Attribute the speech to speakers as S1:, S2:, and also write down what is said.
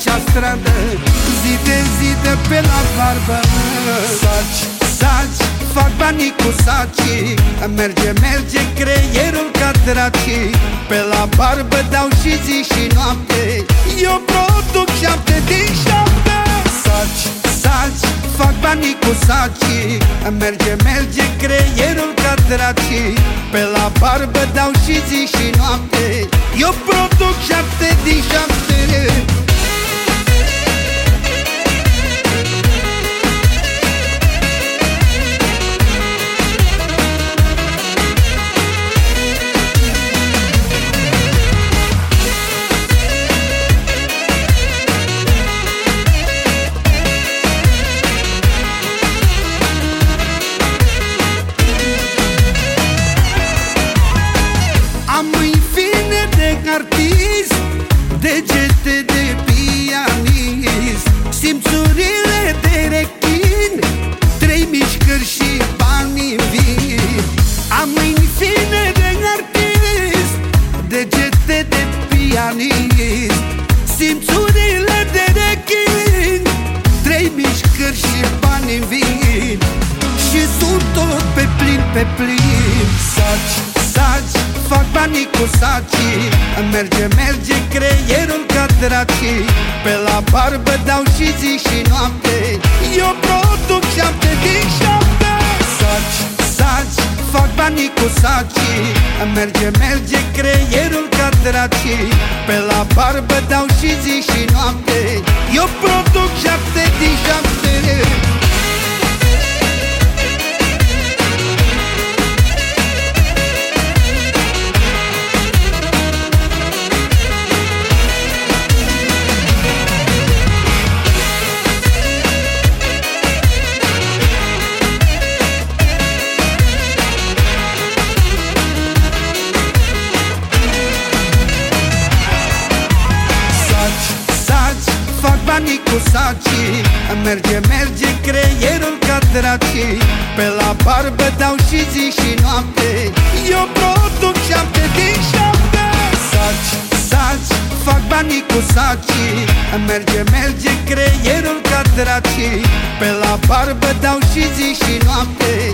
S1: acea stradă, zi de zi de pe la barbă. Saci, saci, fac banii cu sacii, merge, merge creierul ca dracii. Pe la barbă dau și zi și noapte, eu produc 7 din 7. Saci, saci, fac banii cu sacii, merge, merge creierul ca dracii. Pe la barbă dau și zi și noapte, eu produc 7 din 7. Artist, degete de pianist, simțurile de rechin, 3 mișcări și bani vin. Am mâini fine de artist, degete de pianist, simțurile de rechin, 3 mișcări și bani vin. Și sunt tot pe plin, pe plin. Saci, saci, fac banii cu sacii, merge, merge creierul ca dracii. Pe la barbă dau și zi și noapte, eu produc 7 din 7. Saci, saci, fac banii cu sacii, merge, merge creierul ca dracii. Pe la barbă dau și zi și noapte, eu produc 7 din 7. Fac banii cu sacii, merge, merge creierul ca dracii. Pe la barbă dau și zi și noapte, eu produc 7 din 7. Saci, saci, fac banii cu sacii, merge, merge creierul ca dracii. Pe la barbă dau și zi și noapte,